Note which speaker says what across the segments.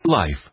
Speaker 1: Life.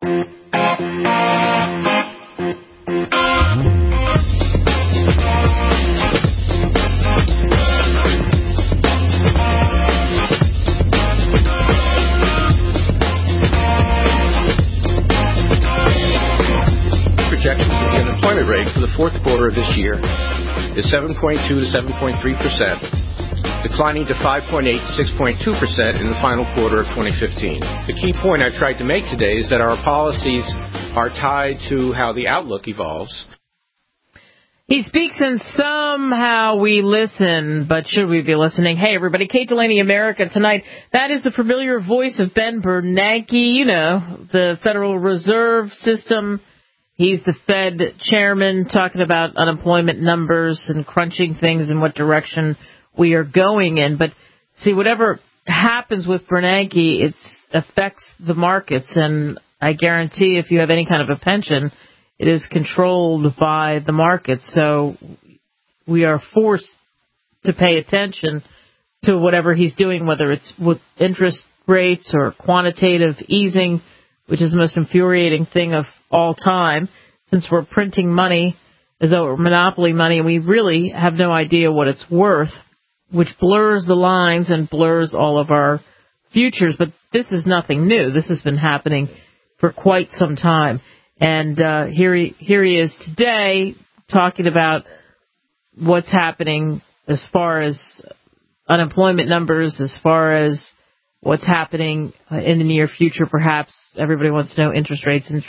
Speaker 2: Projections of the unemployment rate for the fourth quarter of this year is 7.2 to 7.3%, declining to 5.8 to 6.2% in the final quarter of 2015. The key point I tried to make today is that our policies are tied to how the outlook evolves.
Speaker 3: He speaks and somehow we listen, but should we be listening? Hey, everybody, Kate Delaney, America Tonight. That is the familiar voice of Ben Bernanke, you know, the Federal Reserve System. He's the Fed chairman talking about unemployment numbers and crunching things in what direction we are going in. But see, whatever happens with Bernanke, it affects the markets. And I guarantee if you have any kind of a pension, it is controlled by the markets. So we are forced to pay attention to whatever he's doing, whether it's with interest rates or quantitative easing, which is the most infuriating thing of all time, since we're printing money as though it were monopoly money, and we really have no idea what it's worth, which blurs the lines and blurs all of our futures. But this is nothing new. This has been happening for quite some time. And here he is today talking about what's happening as far as unemployment numbers, as far as what's happening in the near future, perhaps. Everybody wants to know interest rates. And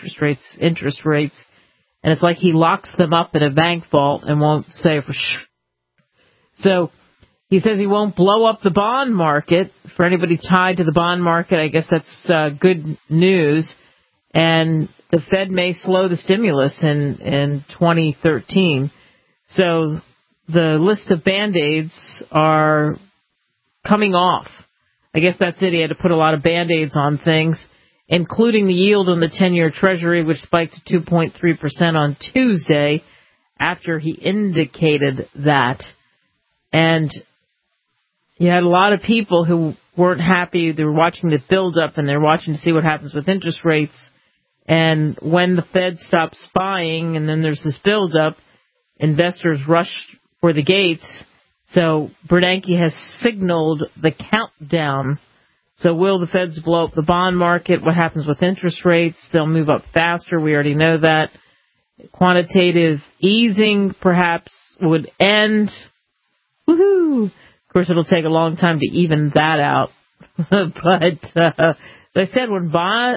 Speaker 3: it's like he locks them up in a bank vault and won't say for sure. So he says he won't blow up the bond market. For anybody tied to the bond market, I guess that's good news. And the Fed may slow the stimulus in 2013. So the list of Band-Aids are coming off. I guess that's it. He had to put a lot of Band-Aids on things, including the yield on the 10-year Treasury, which spiked to 2.3% on Tuesday after he indicated that. And you had a lot of people who weren't happy. They were watching the build-up, and they're watching to see what happens with interest rates. And when the Fed stops buying, and then there's this build-up, investors rush for the gates. So Bernanke has signaled the countdown. So will the Feds blow up the bond market? What happens with interest rates? They'll move up faster. We already know that. Quantitative easing perhaps would end. Woohoo! Of course, it'll take a long time to even that out. But as I said, when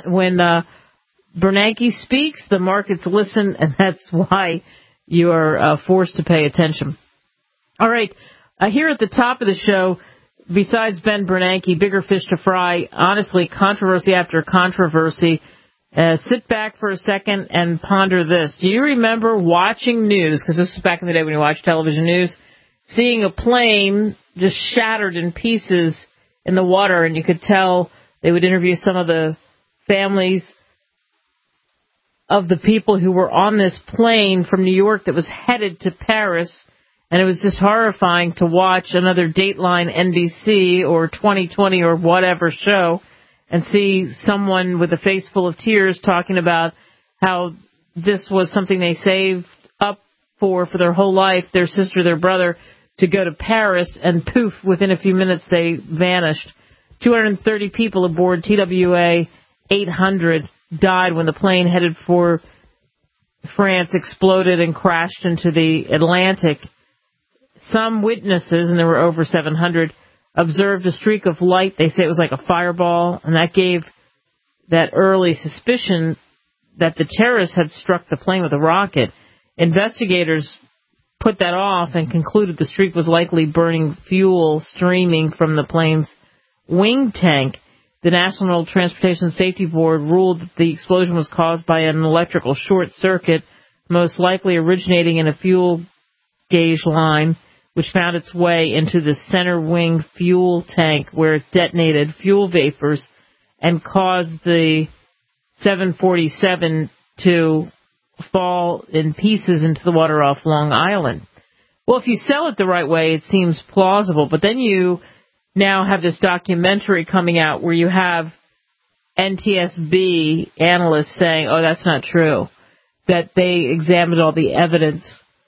Speaker 3: Bernanke speaks, the markets listen, and that's why you are forced to pay attention. All right. Here at the top of the show, besides Ben Bernanke, bigger fish to fry, honestly, controversy after controversy. Sit back for a second and ponder this. Do you remember watching news, because this was back in the day when you watched television news, seeing a plane just shattered in pieces in the water, and you could tell they would interview some of the families of the people who were on this plane from New York that was headed to Paris. And it was just horrifying to watch another Dateline NBC or 2020 or whatever show and see someone with a face full of tears talking about how this was something they saved up for their whole life, their sister, their brother, to go to Paris, and poof, within a few minutes they vanished. 230 people aboard TWA 800 died when the plane headed for France exploded and crashed into the Atlantic. Some witnesses, and there were over 700, observed a streak of light. They say it was like a fireball, and that gave that early suspicion that the terrorists had struck the plane with a rocket. Investigators put that off and concluded the streak was likely burning fuel streaming from the plane's wing tank. The National Transportation Safety Board ruled that the explosion was caused by an electrical short circuit, most likely originating in a fuel gauge line, which found its way into the center wing fuel tank, where it detonated fuel vapors and caused the 747 to fall in pieces into the water off Long Island. Well, if you sell it the right way, it seems plausible. But then you now have this documentary coming out where you have NTSB analysts saying, oh, that's not true, that they examined all the evidence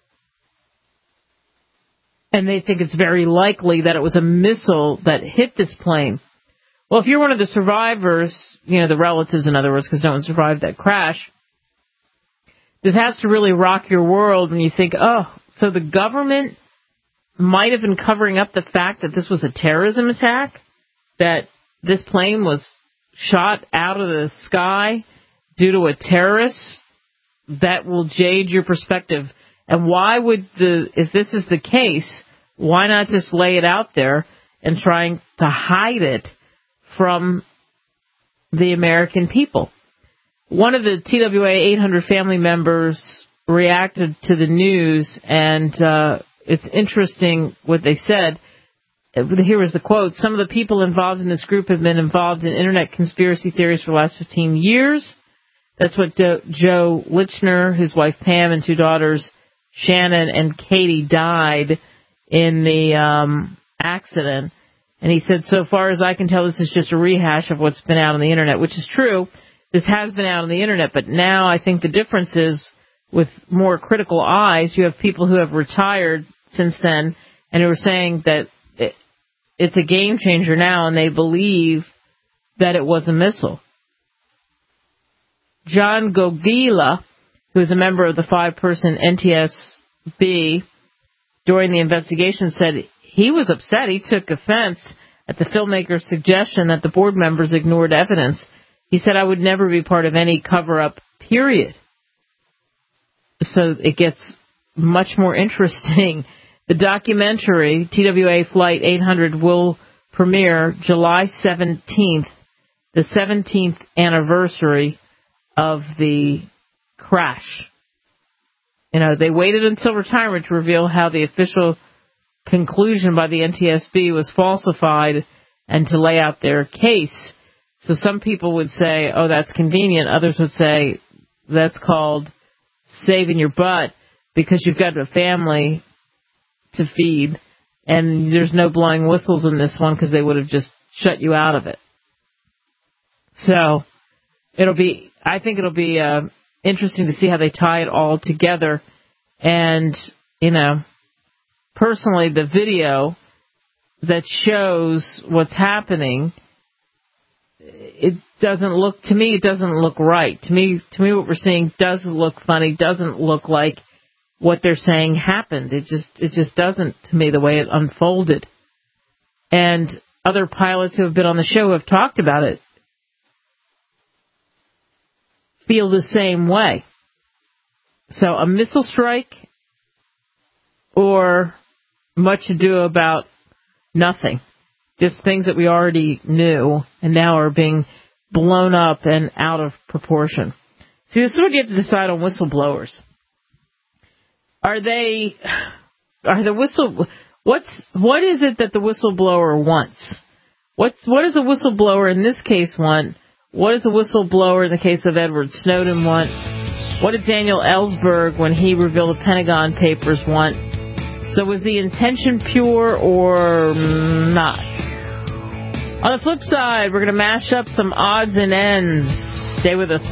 Speaker 3: and they think it's very likely that it was a missile that hit this plane. Well, if you're one of the survivors, the relatives, in other words, because no one survived that crash, this has to really rock your world when you think, oh, so the government might have been covering up the fact that this was a terrorism attack, that this plane was shot out of the sky due to a terrorist. That will jade your perspective. And why would if this is the case, why not just lay it out there and trying to hide it from the American people? One of the TWA 800 family members reacted to the news, and it's interesting what they said. Here was the quote. Some of the people involved in this group have been involved in internet conspiracy theories for the last 15 years. That's what Joe Lichner, his wife Pam, and 2 daughters, Shannon and Katie, died in the accident. And he said, so far as I can tell, this is just a rehash of what's been out on the internet, which is true. This has been out on the internet, but now I think the difference is with more critical eyes, you have people who have retired since then and who are saying that it's a game changer now and they believe that it was a missile. John Gogila, who is a member of the 5-person NTSB, during the investigation said he was upset. He took offense at the filmmaker's suggestion that the board members ignored evidence. He said, I would never be part of any cover-up, period. So it gets much more interesting. The documentary, TWA Flight 800, will premiere July 17th, the 17th anniversary of the crash. They waited until retirement to reveal how the official conclusion by the NTSB was falsified and to lay out their case. So some people would say, oh, that's convenient. Others would say that's called saving your butt because you've got a family to feed and there's no blowing whistles in this one because they would have just shut you out of it. So I think it'll be interesting to see how they tie it all together. And, personally, the video that shows what's happening, it doesn't look right. To me, what we're seeing doesn't look funny, doesn't look like what they're saying happened. It just doesn't, to me, the way it unfolded. And other pilots who have been on the show have talked about it, feel the same way. So a missile strike or much ado about nothing. Just things that we already knew and now are being blown up and out of proportion. See, this is what you have to decide on whistleblowers. What is it that the whistleblower wants? What does a whistleblower in this case want? What does a whistleblower in the case of Edward Snowden want? What did Daniel Ellsberg, when he revealed the Pentagon Papers, want? So was the intention pure or not? On the flip side, we're going to mash up some odds and ends. Stay with us.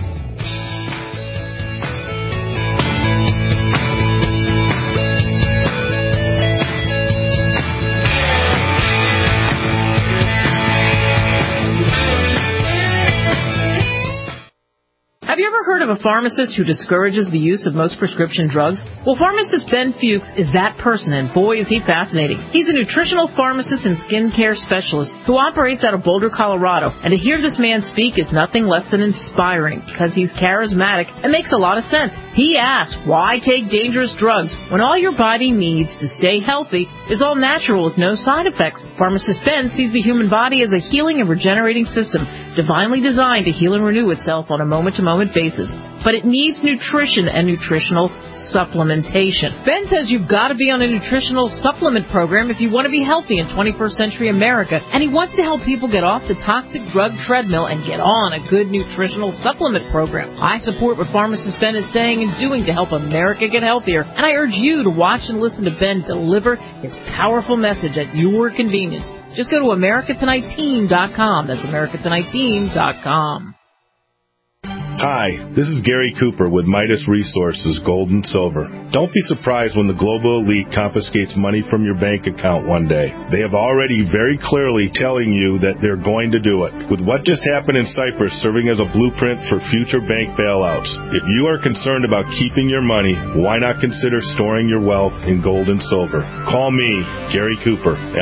Speaker 3: Have you ever heard of a pharmacist who discourages the use of most prescription drugs? Well, pharmacist Ben Fuchs is that person, and boy, is he fascinating. He's a nutritional pharmacist and skincare specialist who operates out of Boulder, Colorado. And to hear this man speak is nothing less than inspiring because he's charismatic and makes a lot of sense. He asks, why take dangerous drugs when all your body needs to stay healthy is all natural with no side effects? Pharmacist Ben sees the human body as a healing and regenerating system, divinely designed to heal and renew itself on a moment-to-moment basis. but it needs nutrition and nutritional supplementation. Ben says you've got to be on a nutritional supplement program if you want to be healthy in 21st century America, and he wants to help people get off the toxic drug treadmill and get on a good nutritional supplement program. I support what pharmacist Ben is saying and doing to help America get healthier, and I urge you to watch and listen to Ben deliver his powerful message at your convenience. Just go to AmericaTonightTeam.com. That's AmericaTonightTeam.com.
Speaker 1: Hi, this is Gary Cooper with Midas Resources, Gold and Silver. Don't be surprised when the global elite confiscates money from your bank account one day. They have already very clearly telling you that they're going to do it. With what just happened in Cyprus serving as a blueprint for future bank bailouts, if you are concerned about keeping your money, why not consider storing your wealth in gold and silver? Call me, Gary Cooper, at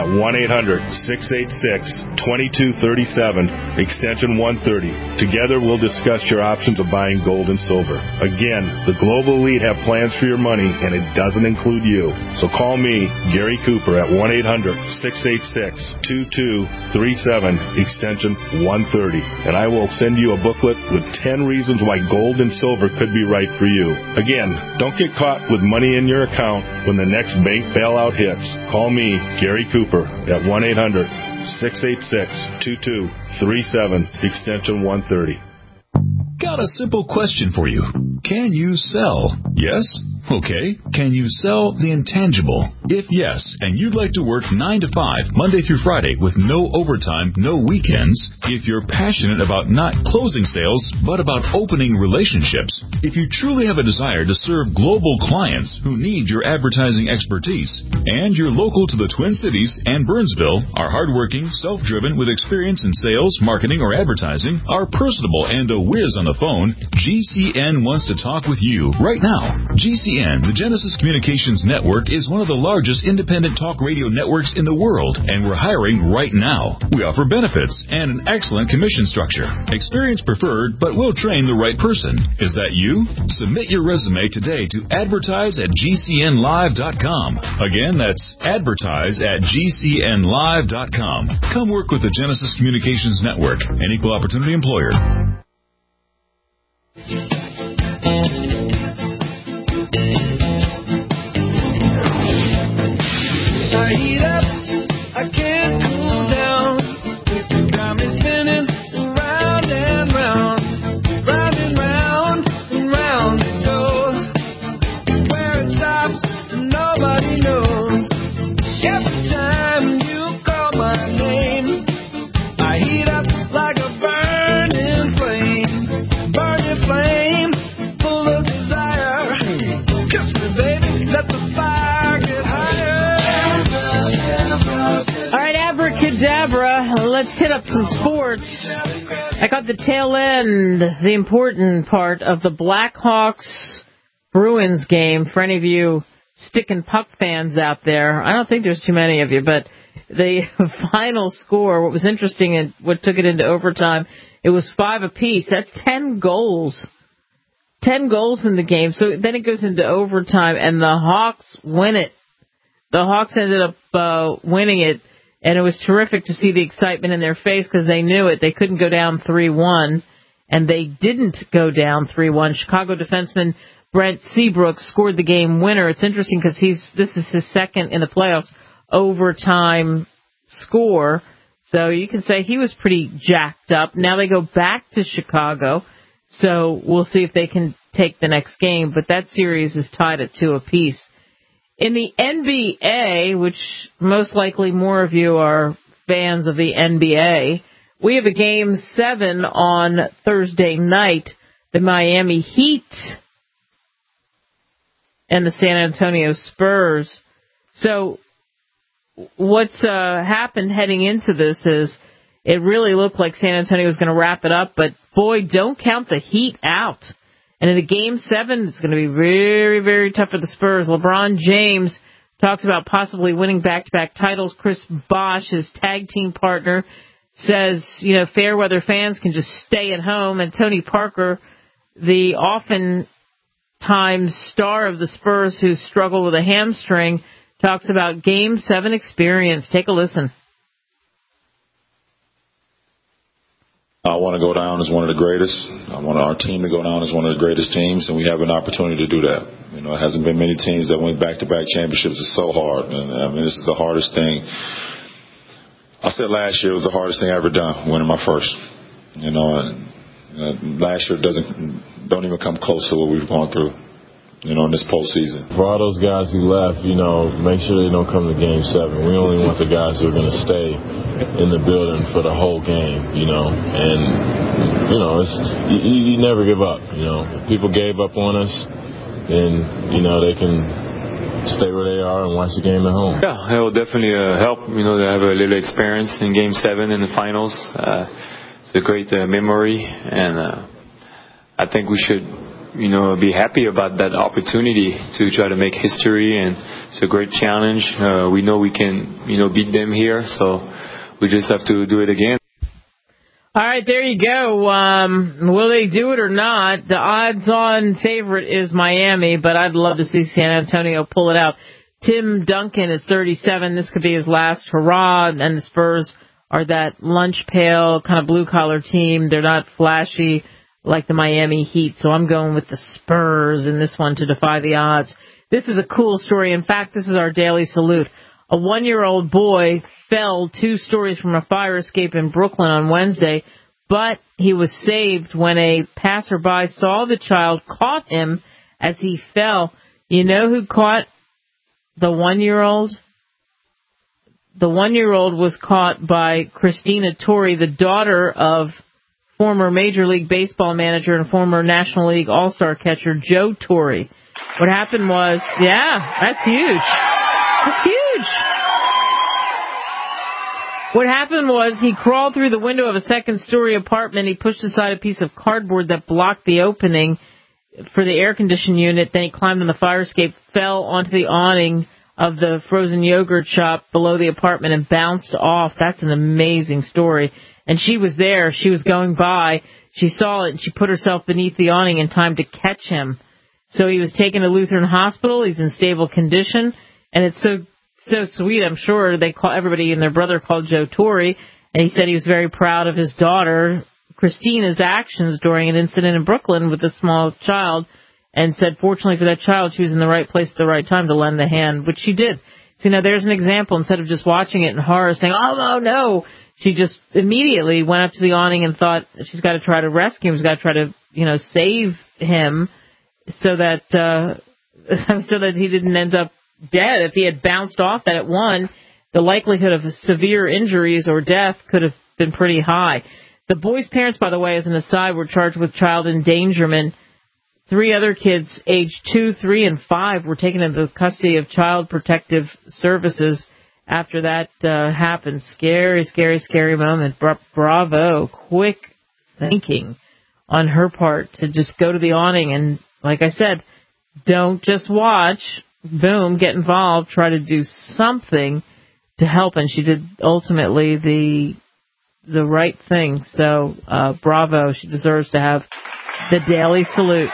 Speaker 1: 1-800-686-2237, extension 130. Together we'll discuss your options of buying gold and silver. Again, the global elite have plans for your money, and it doesn't include you. So call me, Gary Cooper, at 1-800-686-2237, extension 130, and I will send you a booklet with 10 reasons why gold and silver could be right for you. Again, don't get caught with money in your account when the next bank bailout hits. Call me, Gary Cooper, at 1-800-686-2237, extension 130.
Speaker 4: Got a simple question for you. Can you sell? Yes? Okay. Can you sell the intangible? If yes, and you'd like to work 9 to 5, Monday through Friday, with no overtime, no weekends, if you're passionate about not closing sales, but about opening relationships, if you truly have a desire to serve global clients who need your advertising expertise, and you're local to the Twin Cities and Burnsville, are hardworking, self-driven, with experience in sales, marketing, or advertising, are personable, and a whiz on the phone, GCN wants to talk with you right now. GCN, the Genesis Communications Network, is one of the largest independent talk radio networks in the world, and we're hiring right now. We offer benefits and an excellent commission structure. Experience preferred, but we'll train the right person. Is that you? Submit your resume today to advertise@gcnlive.com. Again, that's advertise@gcnlive.com. Come work with the Genesis Communications Network, an equal opportunity employer.
Speaker 5: I heat up, I can't cool down. Got me spinning round and round, round and round and round it goes. Where it stops, nobody knows. Every time you call my name, I heat up like a burning flame, full of desire. Kiss me, baby, let the fire get higher.
Speaker 3: All right, abracadabra, let's hit up some sports. I got the tail end, the important part of the Blackhawks-Bruins game. For any of you stick and puck fans out there, I don't think there's too many of you, but the final score, what was interesting and what took it into overtime, it was 5 apiece. That's 10 goals. 10 goals in the game. So then it goes into overtime, and the Hawks win it. The Hawks ended up winning it, and it was terrific to see the excitement in their face because they knew it. They couldn't go down 3-1, and they didn't go down 3-1. Chicago defenseman Brent Seabrook scored the game winner. It's interesting because this is his second in the playoffs overtime score, so you can say he was pretty jacked up. Now they go back to Chicago, so we'll see if they can take the next game, but that series is tied at 2 apiece. In the NBA, which most likely more of you are fans of the NBA, we have a Game 7 on Thursday night. The Miami Heat and the San Antonio Spurs. So what's happened heading into this is it really looked like San Antonio was going to wrap it up, but boy, don't count the Heat out. And in the Game 7, it's going to be very, very tough for the Spurs. LeBron James talks about possibly winning back-to-back titles. Chris Bosh, his tag team partner, says, fair weather fans can just stay at home. And Tony Parker, the oftentimes star of the Spurs who struggle with a hamstring, talks about Game 7 experience. Take a listen.
Speaker 6: I want to go down as one of the greatest. I want our team to go down as one of the greatest teams, and we have an opportunity to do that. You know, it hasn't been many teams that went back-to-back championships. It's so hard, and I mean, this is the hardest thing. I said last year it was the hardest thing I ever done, winning my first. You know, last year don't even come close to what we've gone through, you know, in this postseason.
Speaker 7: For all those guys who left, you know, make sure they don't come to Game 7. We only want the guys who are going to stay in the building for the whole game, you know. And, you know, you never give up, you know. If people gave up on us, then, you know, they can stay where they are and watch the game at home.
Speaker 8: Yeah, it will definitely help, you know, to have a little experience in Game 7 in the finals. It's a great memory, and I think we should, you know, be happy about that opportunity to try to make history, and it's a great challenge. We know we can, you know, beat them here, so we just have to do it again.
Speaker 3: All right, there you go. Will they do it or not? The odds-on favorite is Miami, but I'd love to see San Antonio pull it out. Tim Duncan is 37. This could be his last hurrah, and the Spurs are that lunch pail kind of blue-collar team. They're not flashy like the Miami Heat, so I'm going with the Spurs in this one to defy the odds. This is a cool story. In fact, this is our daily salute. A 1-year-old boy fell 2 stories from a fire escape in Brooklyn on Wednesday, but he was saved when a passerby saw the child, caught him as he fell. You know who caught the 1-year-old? The 1-year-old was caught by Christina Torrey, the daughter of former Major League Baseball manager and former National League All-Star catcher Joe Torre. What happened was, that's huge. That's huge. What happened was he crawled through the window of a second-story apartment. He pushed aside a piece of cardboard that blocked the opening for the air conditioning unit. Then he climbed on the fire escape, fell onto the awning of the frozen yogurt shop below the apartment, and bounced off. That's an amazing story. And she was there. She was going by. She saw it, and she put herself beneath the awning in time to catch him. So he was taken to Lutheran Hospital. He's in stable condition. And it's so sweet. I'm sure they call everybody and their brother called Joe Torre, and he said he was very proud of his daughter Christina's actions during an incident in Brooklyn with a small child, and said fortunately for that child she was in the right place at the right time to lend a hand, which she did. So now there's an example. Instead of just watching it in horror saying, oh no, she just immediately went up to the awning and thought she's got to try to rescue him, she's got to try to, you know, save him so that he didn't end up dead. If he had bounced off that at one, the likelihood of severe injuries or death could have been pretty high. The boy's parents, by the way, as an aside, were charged with child endangerment. 3 other kids, aged 2, 3, and 5, were taken into the custody of Child Protective Services after that happened. Scary, scary, scary moment. Bravo. Quick thinking on her part to just go to the awning and, like I said, don't just watch. Boom, get involved, try to do something to help, and she did ultimately the right thing. So, bravo, she deserves to have the daily salute.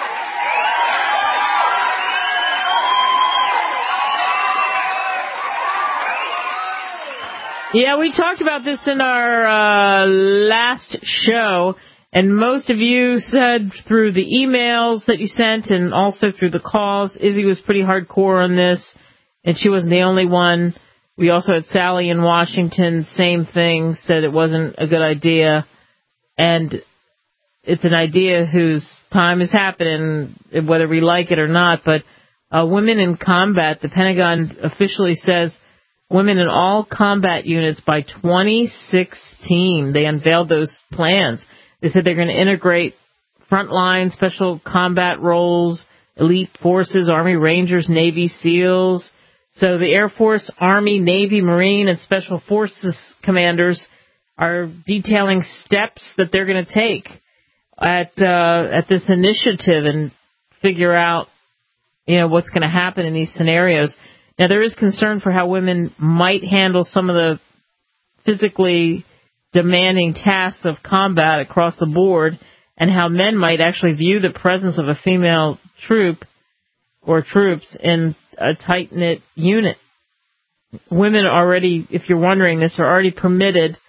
Speaker 3: Yeah, we talked about this in our last show, and most of you said through the emails that you sent and also through the calls, Izzy was pretty hardcore on this, and she wasn't the only one. We also had Sally in Washington, same thing, said it wasn't a good idea. And it's an idea whose time is happening, whether we like it or not. But women in combat, the Pentagon officially says women in all combat units by 2016. They unveiled those plans. They said they're going to integrate frontline special combat roles, elite forces, Army Rangers, Navy SEALs. So the Air Force, Army, Navy, Marine, and Special Forces commanders are detailing steps that they're going to take at this initiative and figure out, you know, what's going to happen in these scenarios. Now, there is concern for how women might handle some of the physically demanding tasks of combat across the board, and how men might actually view the presence of a female troop or troops in a tight-knit unit. Women already, if you're wondering this, are already permitted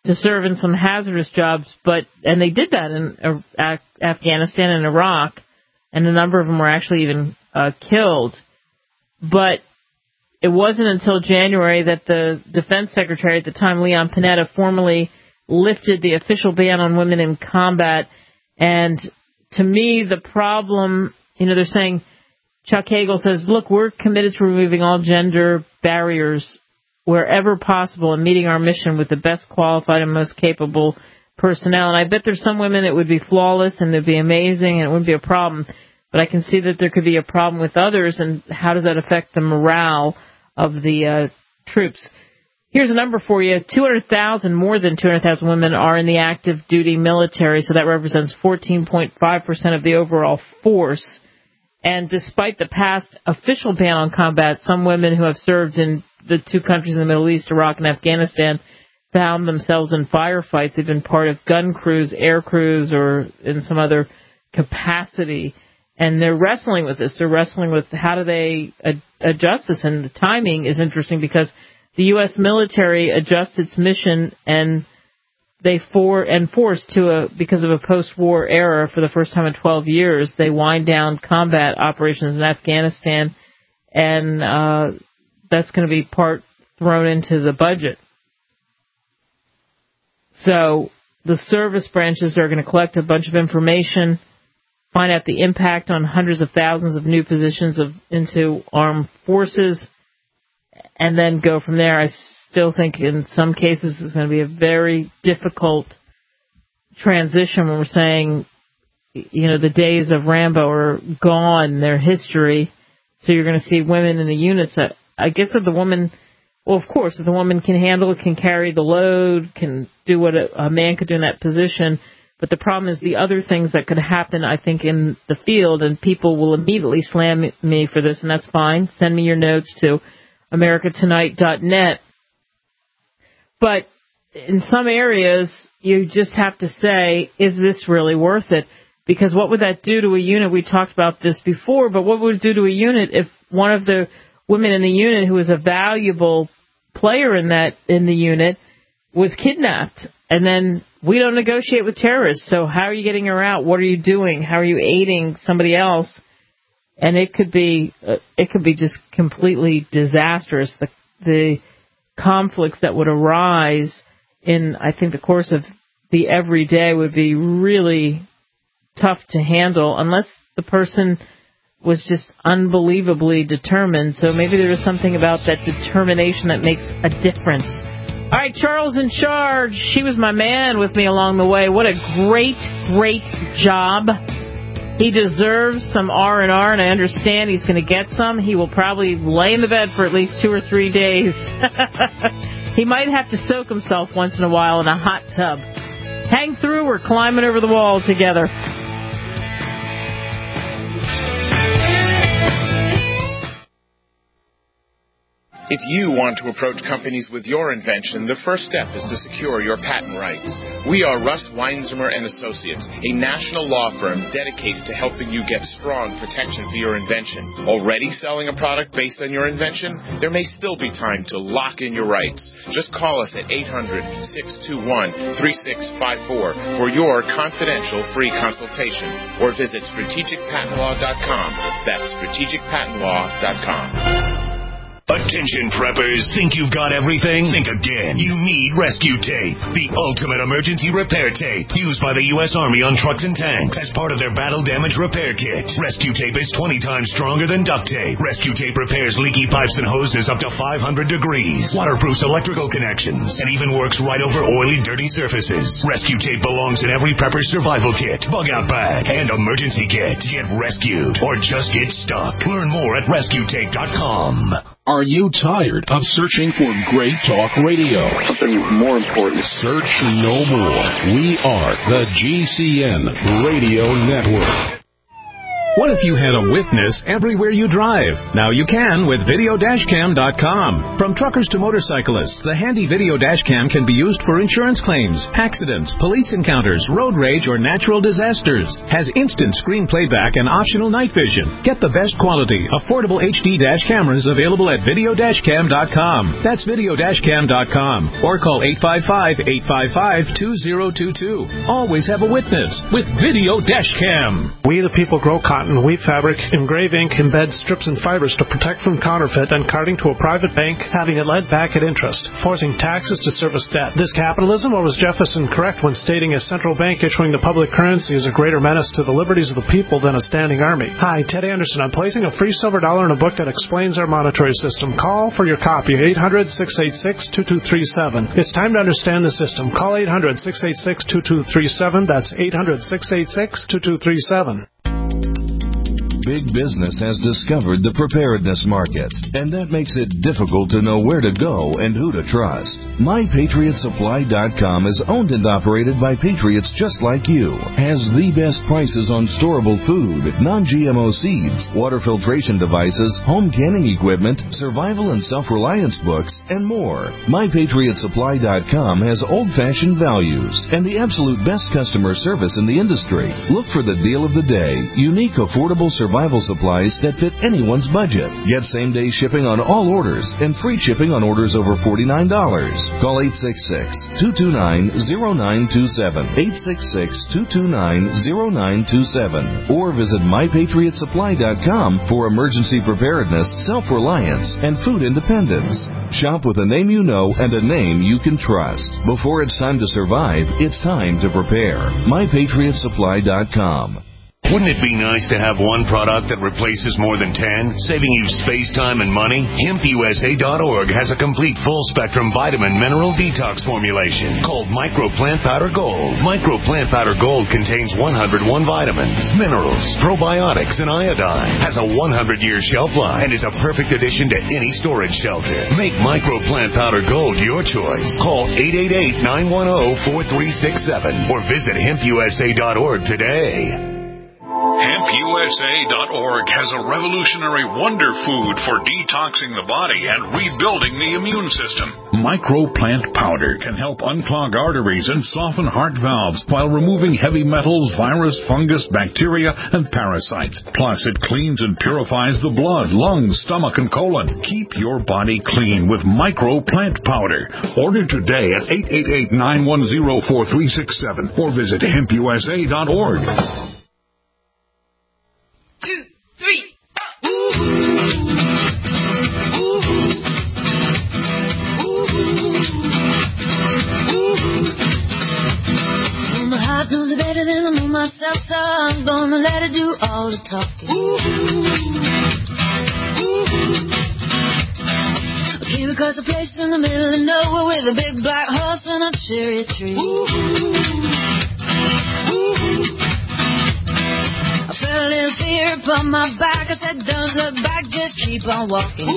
Speaker 3: to serve in some hazardous jobs, and they did that in Afghanistan and Iraq, and a number of them were actually even killed. But it wasn't until January that the defense secretary at the time, Leon Panetta, formally lifted the official ban on women in combat. And to me, the problem, they're saying, Chuck Hagel says, look, we're committed to removing all gender barriers wherever possible and meeting our mission with the best qualified and most capable personnel. And I bet there's some women that would be flawless and they'd be amazing and it wouldn't be a problem. But I can see that there could be a problem with others, and how does that affect the morale of the troops? Here's a number for you. 200,000, more than 200,000 women are in the active duty military, so that represents 14.5% of the overall force. And despite the past official ban on combat, some women who have served in the two countries in the Middle East, Iraq and Afghanistan, found themselves in firefights. They've been part of gun crews, air crews, or in some other capacity. And they're wrestling with this. They're wrestling with how do they adjust this. And the timing is interesting because the U.S. military adjusts its mission and forced because of a post-war era for the first time in 12 years, they wind down combat operations in Afghanistan, and that's going to be part thrown into the budget. So the service branches are going to collect a bunch of information, find out the impact on hundreds of thousands of new positions into armed forces, and then go from there. I still think in some cases it's going to be a very difficult transition when we're saying, the days of Rambo are gone, they're history. So you're going to see women in the units. I guess if the woman, well, of course, if the woman can handle it, can carry the load, can do what a man could do in that position. But the problem is the other things that could happen, I think, in the field, and people will immediately slam me for this, and that's fine. Send me your notes to americatonight.net. But in some areas, you just have to say, is this really worth it? Because what would that do to a unit? We talked about this before, but what would it do to a unit if one of the women in the unit who was a valuable player in the unit was kidnapped? And then we don't negotiate with terrorists, so how are you getting her out? What are you doing? How are you aiding somebody else? And it could be just completely disastrous. The conflicts that would arise in, I think, the course of the everyday would be really tough to handle unless the person was just unbelievably determined. So maybe there is something about that determination that makes a difference. All right, Charles in charge. She was my man with me along the way. What a great, great job. He deserves some R&R, and I understand he's going to get some. He will probably lay in the bed for at least 2 or 3 days. He might have to soak himself once in a while in a hot tub. Hang through. We're climbing over the wall together.
Speaker 9: If you want to approach companies with your invention, the first step is to secure your patent rights. We are Russ Weinzimmer & Associates, a national law firm dedicated to helping you get strong protection for your invention. Already selling a product based on your invention? There may still be time to lock in your rights. Just call us at 800-621-3654 for your confidential free consultation, or visit strategicpatentlaw.com. That's strategicpatentlaw.com.
Speaker 10: Attention preppers, think you've got everything? Think again. You need Rescue Tape, the ultimate emergency repair tape used by the U.S. Army on trucks and tanks as part of their battle damage repair kit. Rescue Tape is 20 times stronger than duct tape. Rescue Tape repairs leaky pipes and hoses up to 500 degrees, waterproofs electrical connections, and even works right over oily, dirty surfaces. Rescue Tape belongs in every prepper's survival kit, bug-out bag, and emergency kit. Get rescued or just get stuck. Learn more at rescuetape.com.
Speaker 11: Are you tired of searching for great talk radio?
Speaker 12: Something more important.
Speaker 11: Search no more. We are the GCN Radio Network. What if you had a witness everywhere you drive? Now you can with Videodashcam.com. From truckers to motorcyclists, the handy Video Dashcam can be used for insurance claims, accidents, police encounters, road rage, or natural disasters. Has instant screen playback and optional night vision. Get the best quality, affordable HD dash cameras available at Videodashcam.com. That's Videodashcam.com. Or call 855-855-2022. Always have a witness with Video Dashcam.
Speaker 12: We the people grow cotton, weave fabric, engrave ink, embed strips and fibers to protect from counterfeit and carting to a private bank, having it led back at interest, forcing taxes to service debt. This capitalism, or was Jefferson correct when stating a central bank issuing the public currency is a greater menace to the liberties of the people than a standing army? Hi, Ted Anderson. I'm placing a free silver dollar in a book that explains our monetary system. Call for your copy, 800-686-2237. It's time to understand the system. Call 800-686-2237. That's 800-686-2237.
Speaker 13: Big business has discovered the preparedness market, and that makes it difficult to know where to go and who to trust. MyPatriotSupply.com is owned and operated by patriots just like you. Has the best prices on storable food, non-GMO seeds, water filtration devices, home canning equipment, survival and self-reliance books, and more. MyPatriotSupply.com has old-fashioned values and the absolute best customer service in the industry. Look for the deal of the day, unique, affordable survival supplies that fit anyone's budget. Get same-day shipping on all orders and free shipping on orders over $49. Call 866-229-0927, 866-229-0927, or visit MyPatriotSupply.com for emergency preparedness, self-reliance, and food independence. Shop with a name you know and a name you can trust. Before it's time to survive, it's time to prepare. MyPatriotSupply.com.
Speaker 10: Wouldn't it be nice to have one product that replaces more than 10, saving you space, time, and money? HempUSA.org has a complete full-spectrum vitamin mineral detox formulation called Micro Plant Powder Gold. Micro Plant Powder Gold contains 101 vitamins, minerals, probiotics, and iodine. Has a 100-year shelf life and is a perfect addition to any storage shelter. Make Micro Plant Powder Gold your choice. Call 888-910-4367 or visit HempUSA.org today.
Speaker 11: HempUSA.org has a revolutionary wonder food for detoxing the body and rebuilding the immune system. Microplant powder can help unclog arteries and soften heart valves while removing heavy metals, virus, fungus, bacteria, and parasites. Plus, it cleans and purifies the blood, lungs, stomach, and colon. Keep your body clean with Microplant powder. Order today at 888-910-4367 or visit HempUSA.org.
Speaker 5: 2, 3. My heart knows it better than I know myself, so I'm gonna let her do all the talking. I came across a place in the middle of nowhere with a big black horse and a cherry tree. I felt a little fear upon my back. I said, don't look back, just keep on walking.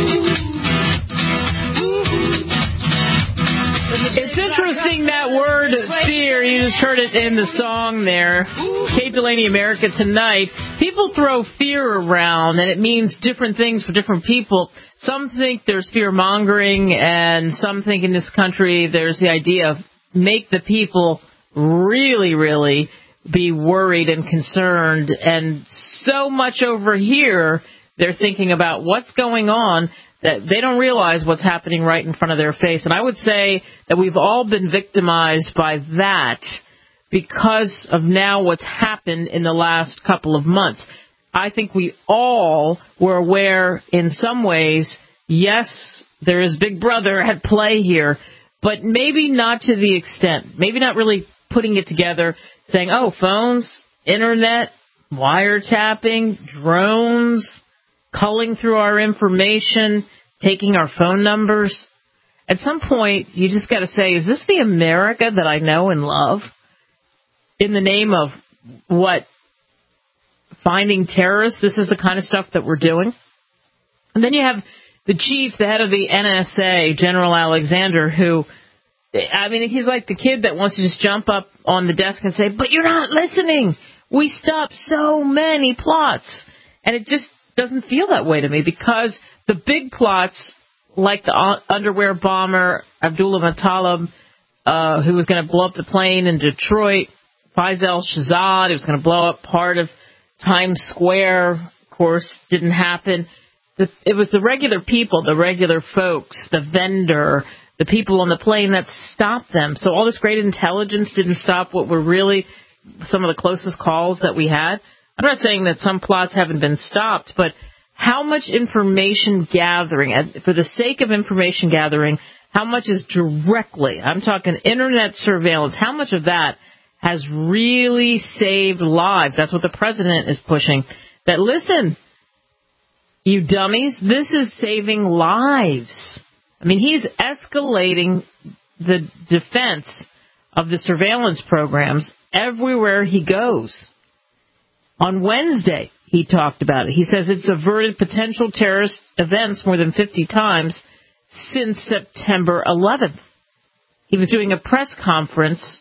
Speaker 3: It's interesting that word fear. You just heard it in the song there. Kate Delaney, America Tonight. People throw fear around, and it means different things for different people. Some think there's fear-mongering, and some think in this country there's the idea of make the people really, really be worried and concerned. And so much over here, they're thinking about what's going on that they don't realize what's happening right in front of their face. And I would say that we've all been victimized by that because of now what's happened in the last couple of months. I think we all were aware in some ways, yes, there is Big Brother at play here, but maybe not to the extent, maybe not really putting it together, saying, oh, phones, internet, wiretapping, drones, culling through our information, taking our phone numbers. At some point, you just got to say, is this the America that I know and love? In the name of what? Finding terrorists? This is the kind of stuff that we're doing? And then you have the chief, the head of the NSA, General Alexander, who, I mean, he's like the kid that wants to just jump up on the desk and say, but you're not listening. We stopped so many plots. And it just doesn't feel that way to me, because the big plots, like the underwear bomber, Abdullah Muttalib, who was going to blow up the plane in Detroit, Faisal Shahzad, who was going to blow up part of Times Square, of course, didn't happen. It was the regular people, the regular folks, the vendor, the people on the plane that stopped them. So all this great intelligence didn't stop what were really some of the closest calls that we had. I'm not saying that some plots haven't been stopped, but how much information gathering, for the sake of information gathering, how much is directly, I'm talking internet surveillance, how much of that has really saved lives? That's what the president is pushing. That, listen, you dummies, this is saving lives. I mean, he's escalating the defense of the surveillance programs everywhere he goes. On Wednesday, he talked about it. He says it's averted potential terrorist events more than 50 times since September 11th. He was doing a press conference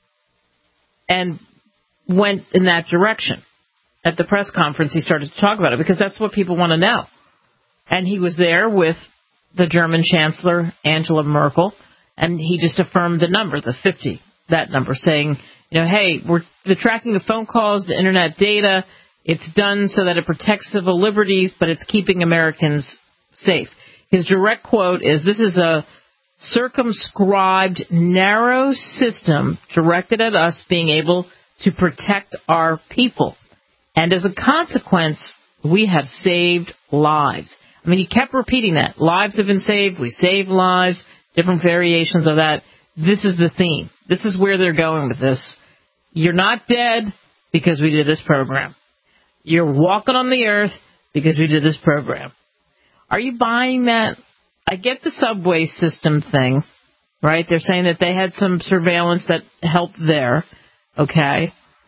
Speaker 3: and went in that direction. At the press conference, he started to talk about it because that's what people want to know. And he was there with the German Chancellor, Angela Merkel, and he just affirmed the number, the 50, that number, saying, you know, hey, the tracking of phone calls, the internet data, it's done so that it protects civil liberties, but it's keeping Americans safe. His direct quote is, this is a circumscribed, narrow system directed at us being able to protect our people. And as a consequence, we have saved lives. I mean, he kept repeating that. Lives have been saved. We save lives. Different variations of that. This is the theme. This is where they're going with this. You're not dead because we did this program. You're walking on the earth because we did this program. Are you buying that? I get the subway system thing, right? They're saying that they had some surveillance that helped there. Okay.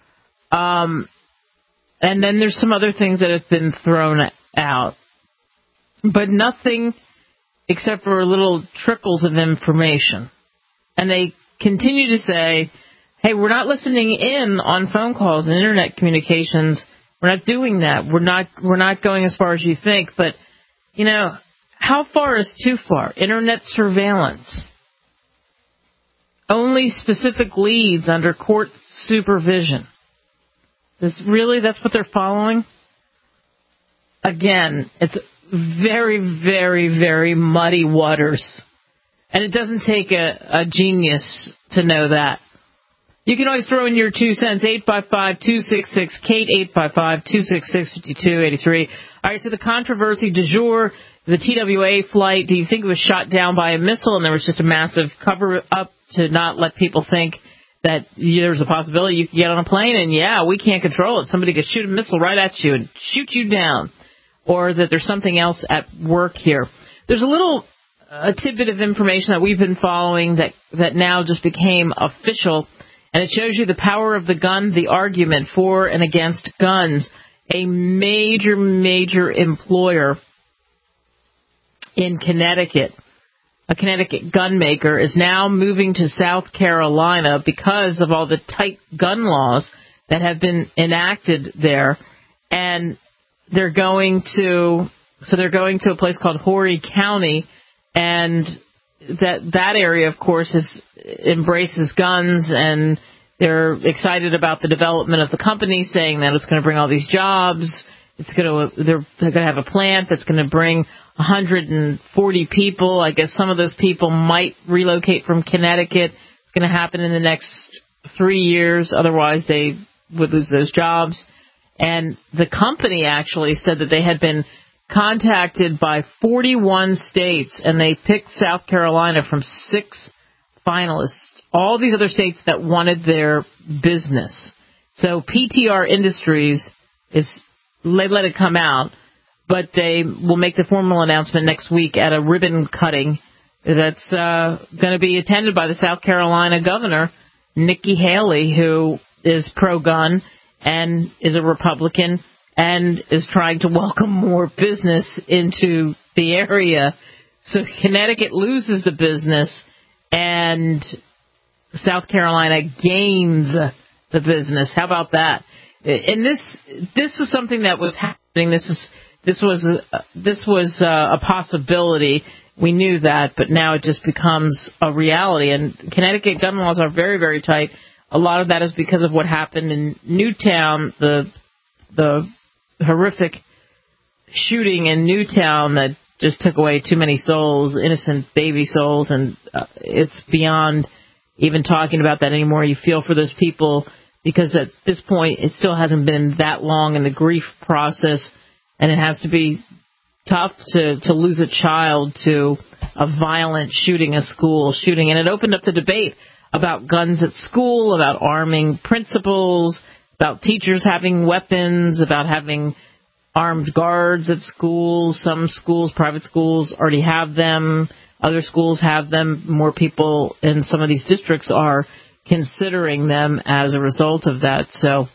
Speaker 3: And then there's some other things that have been thrown out. But nothing except for little trickles of information. And they continue to say, hey, we're not listening in on phone calls and internet communications. We're not doing that. We're not going as far as you think. But, you know, how far is too far? Internet surveillance. Only specific leads under court supervision. That's what they're following? Again, it's very, very, very muddy waters. And it doesn't take a genius to know that. You can always throw in your 2 cents, 855-266-KATE, 855-266-5283. All right, so the controversy du jour, the TWA flight, do you think it was shot down by a missile and there was just a massive cover-up to not let people think that there's a possibility you could get on a plane and, yeah, we can't control it. Somebody could shoot a missile right at you and shoot you down. Or that there's something else at work here. There's a tidbit of information that we've been following that now just became official, and it shows you the power of the gun, the argument for and against guns. A major, major employer in Connecticut, a Connecticut gun maker, is now moving to South Carolina because of all the tight gun laws that have been enacted there. And they're going to a place called Horry County, and that area, of course, embraces guns, and they're excited about the development of the company, saying that it's going to bring all these jobs. They're going to have a plant that's going to bring 140 people. I guess some of those people might relocate from Connecticut. It's going to happen in the next 3 years. Otherwise, they would lose those jobs. And the company actually said that they had been contacted by 41 states, and they picked South Carolina from 6 finalists. All these other states that wanted their business. So PTR Industries they let it come out, but they will make the formal announcement next week at a ribbon cutting that's going to be attended by the South Carolina governor, Nikki Haley, who is pro-gun and is a Republican and is trying to welcome more business into the area. So Connecticut loses the business and South Carolina gains the business. How about that? and this was something that was happening. This was a possibility. We knew that, but now it just becomes a reality. And Connecticut gun laws are very, very tight. A lot of that is because of what happened in Newtown, the horrific shooting in Newtown that just took away too many souls, innocent baby souls, and it's beyond even talking about that anymore. You feel for those people because at this point it still hasn't been that long in the grief process, and it has to be tough to lose a child to a violent shooting, a school shooting. And it opened up the debate about guns at school, about arming principals, about teachers having weapons, about having armed guards at schools. Some schools, private schools, already have them. Other schools have them. More people in some of these districts are considering them as a result of that. So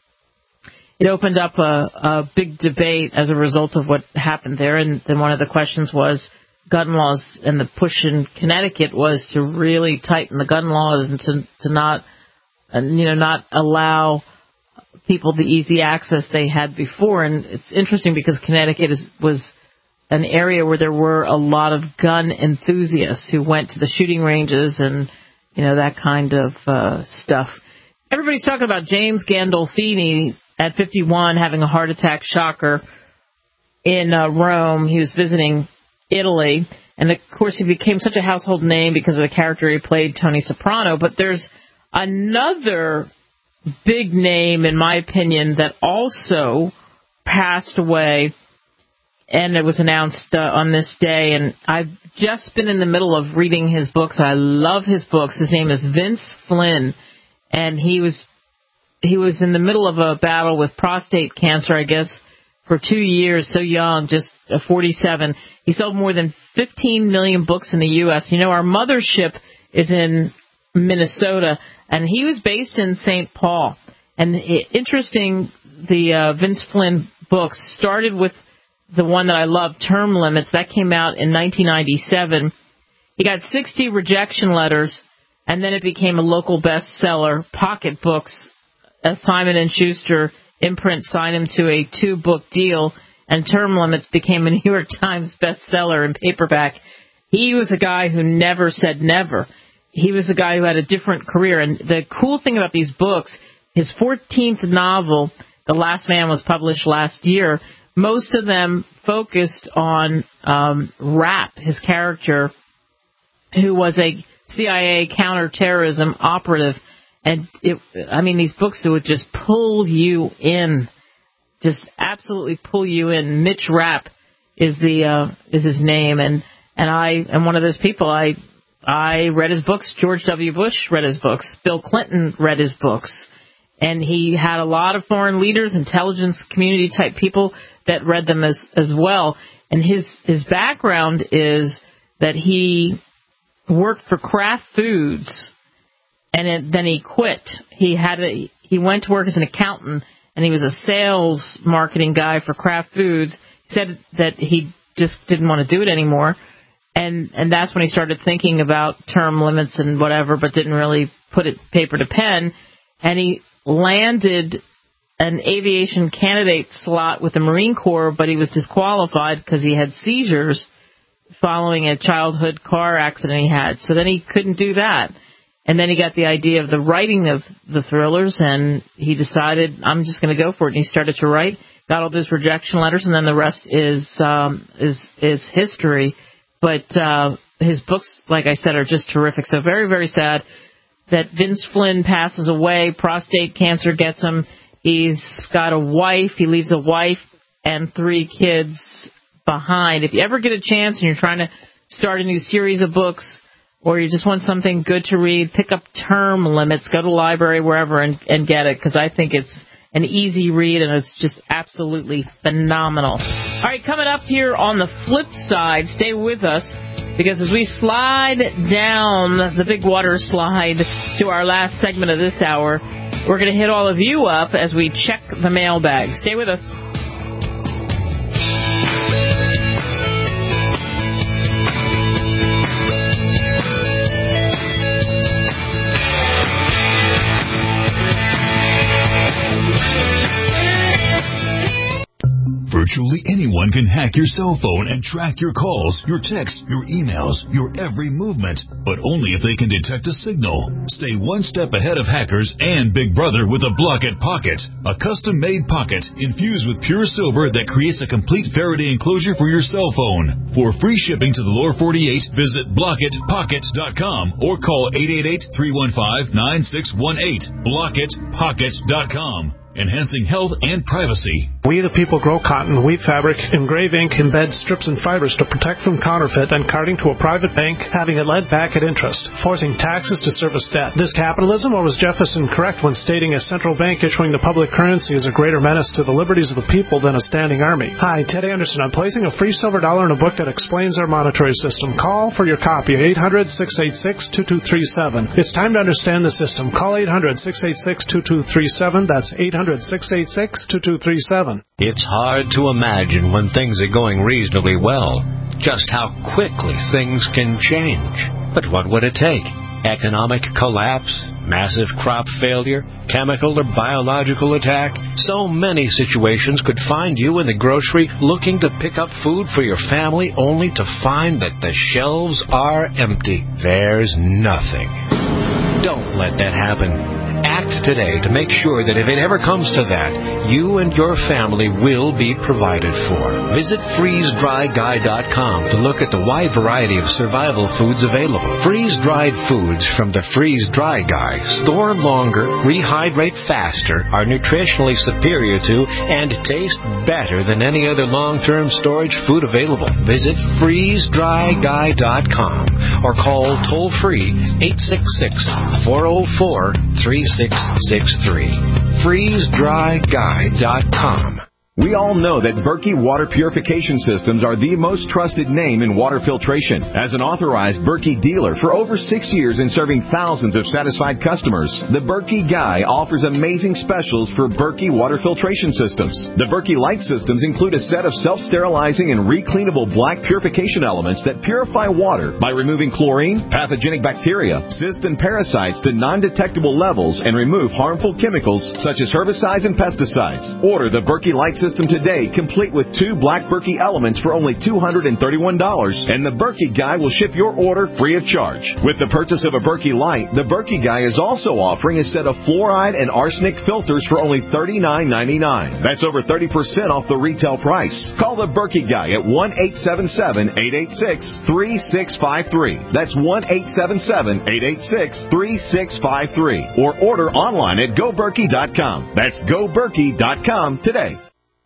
Speaker 3: it opened up a big debate as a result of what happened there. And then one of the questions was gun laws, and the push in Connecticut was to really tighten the gun laws and to not allow people the easy access they had before. And it's interesting because Connecticut was an area where there were a lot of gun enthusiasts who went to the shooting ranges and, that kind of stuff. Everybody's talking about James Gandolfini at 51 having a heart attack, shocker, in Rome. He was visiting Italy. And, of course, he became such a household name because of the character he played, Tony Soprano. But there's another big name, in my opinion, that also passed away, and it was announced on this day. And I've just been in the middle of reading his books. I love his books. His name is Vince Flynn, and he was in the middle of a battle with prostate cancer, I guess, for 2 years, so young, just 47. He sold more than 15 million books in the U.S. Our mothership is in Minnesota, and he was based in St. Paul. And interesting, the Vince Flynn books started with the one that I love, Term Limits. That came out in 1997. He got 60 rejection letters, and then it became a local bestseller. Pocket Books, as Simon & Schuster imprint signed him to a 2-book deal, and Term Limits became a New York Times bestseller in paperback. He was a guy who never said never. He was a guy who had a different career. And the cool thing about these books, his 14th novel, The Last Man, was published last year. Most of them focused on Rap, his character, who was a CIA counterterrorism operative. And these books would just pull you in, just absolutely pull you in. Mitch Rapp is his name, and I am one of those people. I read his books. George W. Bush read his books. Bill Clinton read his books. And he had a lot of foreign leaders, intelligence community type people that read them as well. And his background is that he worked for Kraft Foods, and then he quit. He went to work as an accountant, and he was a sales marketing guy for Kraft Foods. He said that he just didn't want to do it anymore. And that's when he started thinking about term limits and whatever, but didn't really put it paper to pen. And he landed an aviation candidate slot with the Marine Corps, but he was disqualified because he had seizures following a childhood car accident he had. So then he couldn't do that. And then he got the idea of the writing of the thrillers, and he decided, I'm just going to go for it. And he started to write, got all those rejection letters, and then the rest is history. But his books, like I said, are just terrific. So very, very sad that Vince Flynn passes away. Prostate cancer gets him. He's got a wife. He leaves a wife and 3 kids behind. If you ever get a chance and you're trying to start a new series of books, or you just want something good to read, pick up Term Limits. Go to the library, wherever, and get it, because I think it's an easy read, and it's just absolutely phenomenal. All right, coming up here on the flip side, stay with us, because as we slide down the big water slide to our last segment of this hour, we're going to hit all of you up as we check the mailbag. Stay with us.
Speaker 4: Virtually anyone can hack your cell phone and track your calls, your texts, your emails, your every movement, but only if they can detect a signal. Stay one step ahead of hackers and Big Brother with a Blockit Pocket, a custom-made pocket infused with pure silver that creates a complete Faraday enclosure for your cell phone. For free shipping to the lower 48, visit BlockitPocket.com or call 888-315-9618. BlockitPocket.com. Enhancing health and privacy.
Speaker 12: We the people grow cotton, weave fabric, engrave ink, embed strips and fibers to protect from counterfeit and carting to a private bank, having it led back at interest, forcing taxes to service debt. This capitalism, or was Jefferson correct when stating a central bank issuing the public currency is a greater menace to the liberties of the people than a standing army? Hi, Teddy Anderson. I'm placing a free silver dollar in a book that explains our monetary system. Call for your copy, 800-686-2237. It's time to understand the system. Call 800-686-2237. That's 800-686-2237.
Speaker 14: It's hard to imagine when things are going reasonably well, just how quickly things can change. But what would it take? Economic collapse? Massive crop failure? Chemical or biological attack? So many situations could find you in the grocery looking to pick up food for your family only to find that the shelves are empty. There's nothing. Don't let that happen. Act today to make sure that if it ever comes to that, you and your family will be provided for. Visit FreezeDryGuy.com to look at the wide variety of survival foods available. Freeze-dried foods from the Freeze Dry Guy store longer, rehydrate faster, are nutritionally superior to, and taste better than any other long-term storage food available. Visit FreezeDryGuy.com or call toll-free 866-404-3663. FreezeDryGuy.com.
Speaker 15: We all know that Berkey Water Purification Systems are the most trusted name in water filtration. As an authorized Berkey dealer for over 6 years and serving thousands of satisfied customers, the Berkey Guy offers amazing specials for Berkey Water Filtration Systems. The Berkey Light Systems include a set of self-sterilizing and recleanable black purification elements that purify water by removing chlorine, pathogenic bacteria, cysts, and parasites to non-detectable levels and remove harmful chemicals such as herbicides and pesticides. Order the Berkey Light System today, complete with 2 black Berkey elements for only $231, and the Berkey Guy will ship your order free of charge. With the purchase of a Berkey Light, the Berkey Guy is also offering a set of fluoride and arsenic filters for only $39.99. That's over 30% off the retail price. Call the Berkey Guy at 1-877-886-3653. That's 1-877-886-3653. Or order online at GoBerkey.com. That's GoBerkey.com today.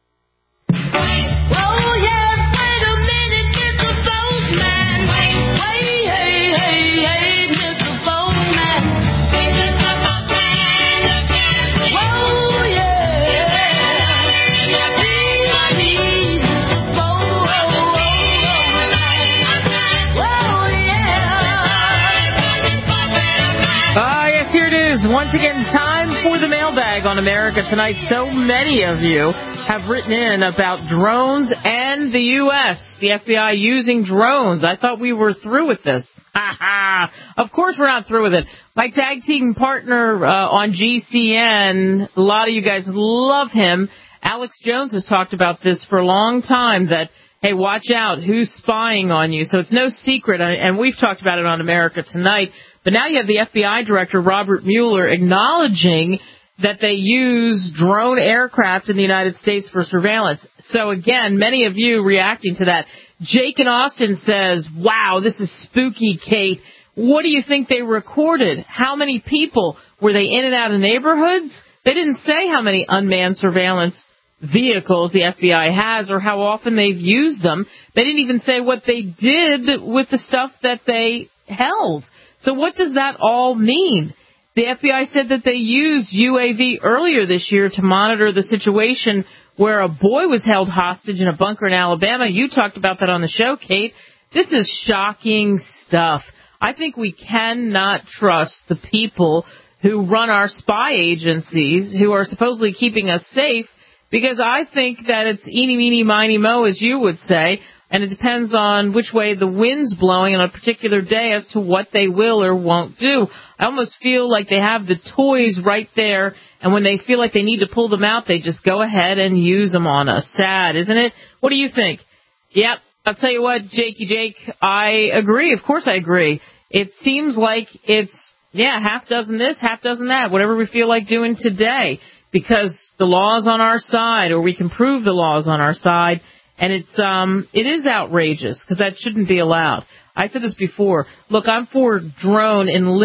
Speaker 3: Once again, time for the mailbag on America Tonight. So many of you have written in about drones and the U.S., the FBI using drones. I thought we were through with this. Of course we're not through with it. My tag team partner on GCN, a lot of you guys love him. Alex Jones has talked about this for a long time, that, hey, watch out, who's spying on you? So it's no secret, and we've talked about it on America Tonight. But now you have the FBI director, Robert Mueller, acknowledging that they use drone aircraft in the United States for surveillance. So, again, many of you reacting to that. Jake in Austin says, wow, this is spooky, Kate. What do you think they recorded? How many people? Were they in and out of neighborhoods? They didn't say how many unmanned surveillance vehicles the FBI has or how often they've used them. They didn't even say what they did with the stuff that they held. So what does that all mean? The FBI said that they used UAV earlier this year to monitor the situation where a boy was held hostage in a bunker in Alabama. You talked about that on the show, Kate. This is shocking stuff. I think we cannot trust the people who run our spy agencies, who are supposedly keeping us safe, because I think that it's eeny, meeny, miny, mo, as you would say, and it depends on which way the wind's blowing on a particular day as to what they will or won't do. I almost feel like they have the toys right there And when they feel like they need to pull them out, they just go ahead and use them on us. Sad, isn't it? What do you think? Yep. I'll tell you what, Jakey Jake, I agree. Of course I agree. It seems like it's, half dozen this, half dozen that, whatever we feel like doing today, because the law's on our side, or we can prove the law's on our side, and it is outrageous, because that shouldn't be allowed. I said this before. Look, I'm for drone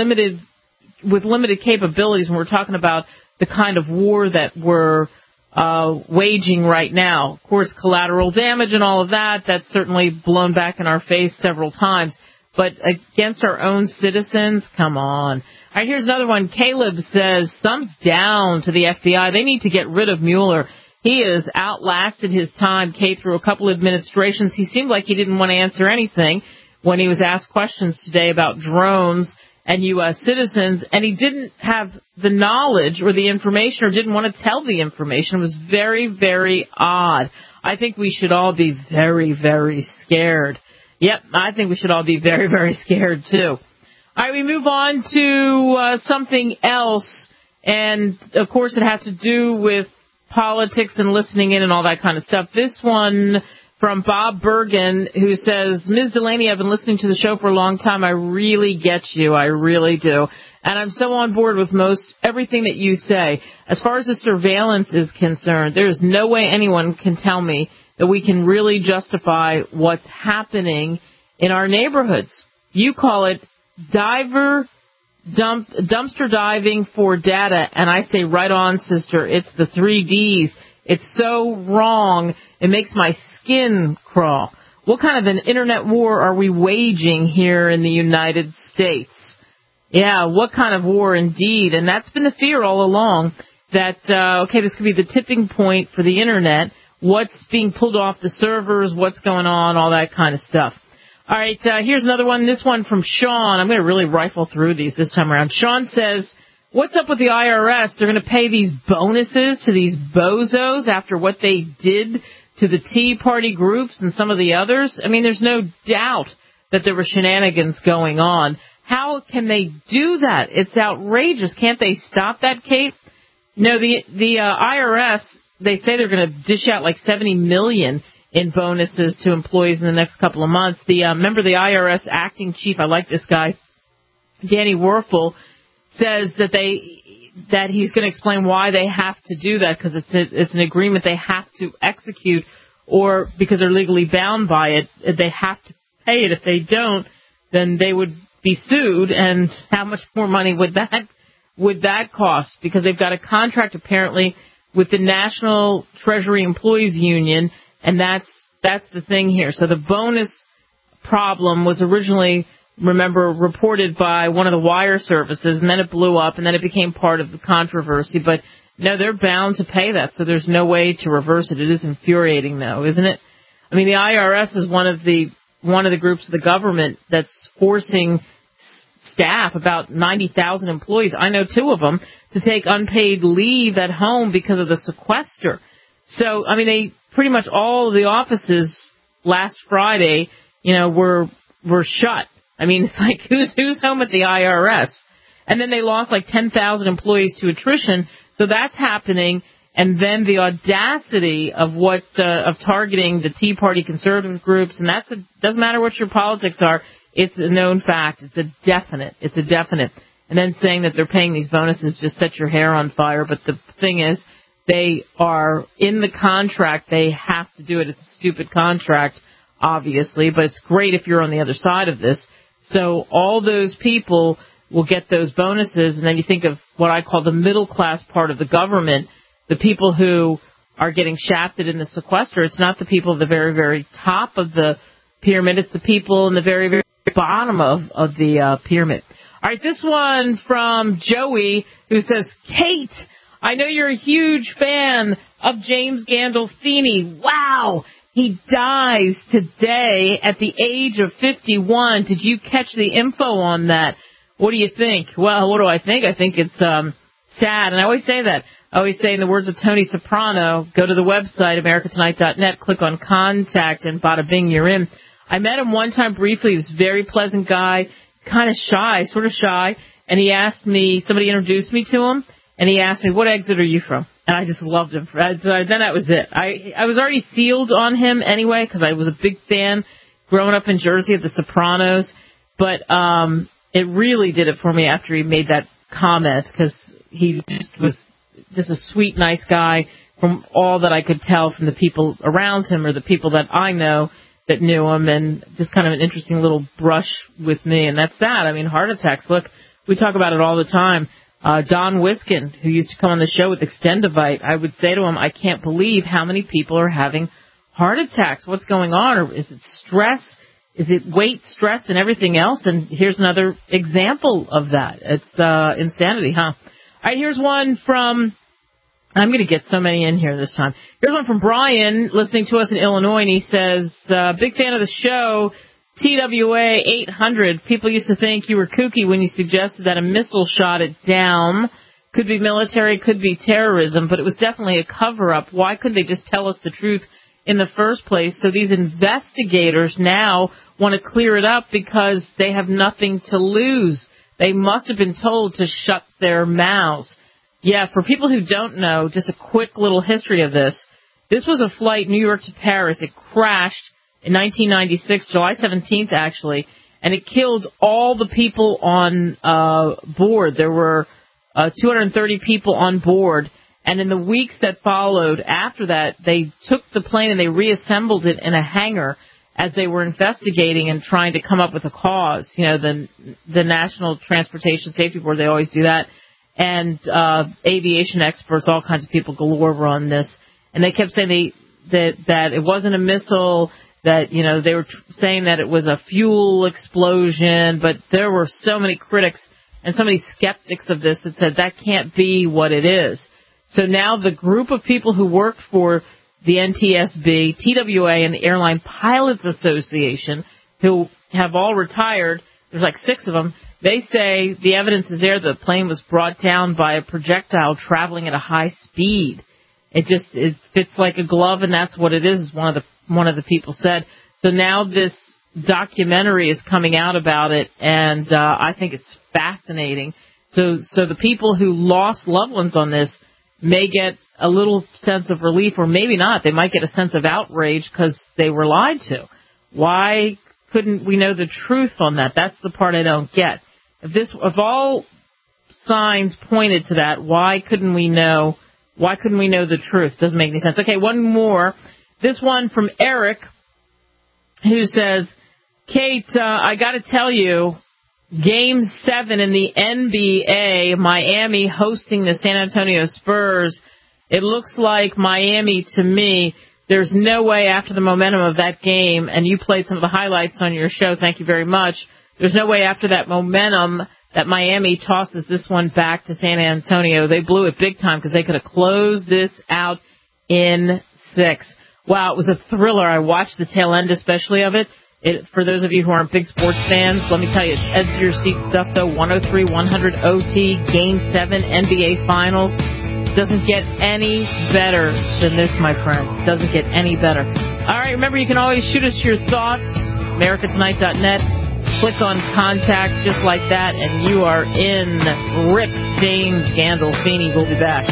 Speaker 3: with limited capabilities when we're talking about the kind of war that we're waging right now. Of course, collateral damage and all of that, that's certainly blown back in our face several times. But against our own citizens, come on. All right, here's another one. Caleb says, thumbs down to the FBI. They need to get rid of Mueller. He has outlasted his time, Kate, through a couple administrations. He seemed like he didn't want to answer anything when he was asked questions today about drones and U.S. citizens, and he didn't have the knowledge or the information, or didn't want to tell the information. It was very, very odd. I think we should all be very, very scared. Yep, I think we should all be very, very scared, too. All right, we move on to something else, and, of course, it has to do with politics and listening in and all that kind of stuff. This one from Bob Bergen, who says, Ms. Delaney, I've been listening to the show for a long time. I really get you. I really do. And I'm so on board with most everything that you say. As far as the surveillance is concerned, there is no way anyone can tell me that we can really justify what's happening in our neighborhoods. You call it dumpster diving for data, and I say right on, sister. It's the 3 Ds. It's so wrong, it makes my skin crawl. What kind of an internet war are we waging here in the United States? Yeah, what kind of war indeed? And that's been the fear all along, that, this could be the tipping point for the internet. What's being pulled off the servers, what's going on, all that kind of stuff. All right, here's another one. This one from Sean. I'm going to really rifle through these this time around. Sean says, what's up with the IRS? They're going to pay these bonuses to these bozos after what they did to the Tea Party groups and some of the others. I mean, there's no doubt that there were shenanigans going on. How can they do that? It's outrageous. Can't they stop that, Kate? No, the IRS, they say they're going to dish out like $70 million in bonuses to employees in the next couple of months. Remember the IRS acting chief, I like this guy, Danny Werfel, says that he's going to explain why they have to do that, because it's an agreement they have to execute, or because they're legally bound by it, they have to pay it. If they don't, then they would be sued, and how much more money would that cost? Because they've got a contract apparently with the National Treasury Employees Union, and that's the thing here. So the bonus problem was originally, remember, reported by one of the wire services, and then it blew up, and then it became part of the controversy. But no, they're bound to pay that, so there's no way to reverse it. It is infuriating, though, isn't it? I mean, the IRS is one of the groups of the government that's forcing staff, about 90,000 employees, I know 2 of them, to take unpaid leave at home because of the sequester. So, I mean, they pretty much all of the offices last Friday, were shut. I mean, it's like, who's home at the IRS? And then they lost like 10,000 employees to attrition. So that's happening. And then the audacity of of targeting the Tea Party conservative groups. And doesn't matter what your politics are. It's a known fact. It's a definite. And then saying that they're paying these bonuses just set your hair on fire. But the thing is, they are in the contract. They have to do it. It's a stupid contract, obviously. But it's great if you're on the other side of this. So all those people will get those bonuses, and then you think of what I call the middle class part of the government, the people who are getting shafted in the sequester. It's not the people at the very, very top of the pyramid. It's the people in the very, very bottom of the pyramid. All right, this one from Joey, who says, Kate, I know you're a huge fan of James Gandolfini. Wow! He dies today at the age of 51. Did you catch the info on that? What do you think? Well, what do I think? I think it's sad. And I always say that. I always say, in the words of Tony Soprano, go to the website, americatonight.net, click on Contact, and bada bing, you're in. I met him one time briefly. He was a very pleasant guy, kind of shy, sort of shy. And he asked me, somebody introduced me to him. and he asked me, what exit are you from? And I just loved him. So then that was it. I was already sealed on him anyway because I was a big fan growing up in Jersey of The Sopranos. But it really did it for me after he made that comment because he just was just a sweet, nice guy from all that I could tell from the people around him or the people that I know that knew him, and just kind of an interesting little brush with me. And that's sad. I mean, heart attacks. Look, we talk about it all the time. Don Wiskin, who used to come on the show with Extendivite, I would say to him, I can't believe how many people are having heart attacks. What's going on? Or is it stress? Is it weight, stress, and everything else? And here's another example of that. It's insanity, huh? All right, here's one from, I'm going to get so many in here this time. Here's one from Brian, listening to us in Illinois, and he says, big fan of the show, TWA 800. People used to think you were kooky when you suggested that a missile shot it down. Could be military, could be terrorism, but it was definitely a cover-up. Why couldn't they just tell us the truth in the first place? So these investigators now want to clear it up because they have nothing to lose. They must have been told to shut their mouths. Yeah, for people who don't know, just a quick little history of this. This was a flight New York to Paris. It crashed in 1996, July 17th, actually, and it killed all the people on board. There were 230 people on board, and in the weeks that followed after that, they took the plane and they reassembled it in a hangar as they were investigating and trying to come up with a cause. You know, the National Transportation Safety Board, they always do that, and aviation experts, all kinds of people galore were on this, and they kept saying that it wasn't a missile, that, you know, they were saying that it was a fuel explosion, but there were so many critics and so many skeptics of this that said that can't be what it is. So now the group of people who worked for the NTSB, TWA, and the Airline Pilots Association, who have all retired, there's like 6 of them, they say the evidence is there. The plane was brought down by a projectile traveling at a high speed. It fits like a glove, and that's what it is, one of the people said. So now this documentary is coming out about it, and I think it's fascinating. So the people who lost loved ones on this may get a little sense of relief, or maybe not. They might get a sense of outrage because they were lied to. Why couldn't we know the truth on that? That's the part I don't get. If all signs pointed to that, why couldn't we know the truth? Doesn't make any sense. Okay, one more. This one from Eric, who says, Kate, I got to tell you, Game 7 in the NBA, Miami hosting the San Antonio Spurs, it looks like Miami to me. There's no way after the momentum of that game, and you played some of the highlights on your show, thank you very much. There's no way after that momentum that Miami tosses this one back to San Antonio. They blew it big time because they could have closed this out in 6. Wow, it was a thriller. I watched the tail end especially of it. For those of you who aren't big sports fans, let me tell you, it's edge of your seat stuff, though. 103-100 OT, Game 7, NBA Finals. It doesn't get any better than this, my friends. It doesn't get any better. All right, remember, you can always shoot us your thoughts, americatonight.net. Click on contact just like that, and you are in. Rip James Gandolfini. We'll be back.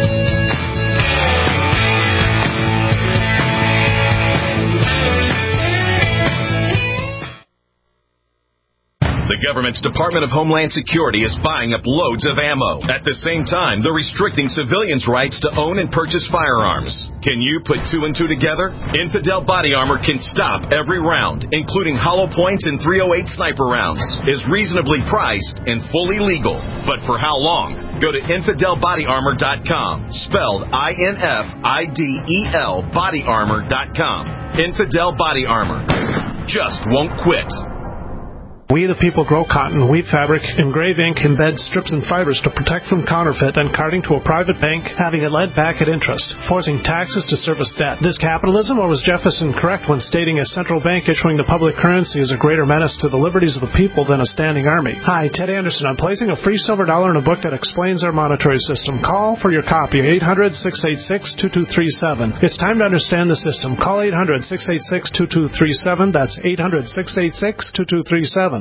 Speaker 16: The government's Department of Homeland Security is buying up loads of ammo. At the same time, they're restricting civilians' rights to own and purchase firearms. Can you put 2 and 2 together? Infidel Body Armor can stop every round, including hollow points and .308 sniper rounds. Is reasonably priced and fully legal. But for how long? Go to InfidelBodyArmor.com. Spelled INFIDEL bodyarmor.com. Infidel Body Armor. Just won't quit.
Speaker 12: We the people grow cotton, weave fabric, engrave ink, embed strips and fibers to protect from counterfeit, and carting to a private bank, having it led back at interest, forcing taxes to service debt. This capitalism, or was Jefferson correct when stating a central bank issuing the public currency is a greater menace to the liberties of the people than a standing army? Hi, Ted Anderson. I'm placing a free silver dollar in a book that explains our monetary system. Call for your copy, 800-686-2237. It's time to understand the system. Call 800-686-2237. That's 800-686-2237.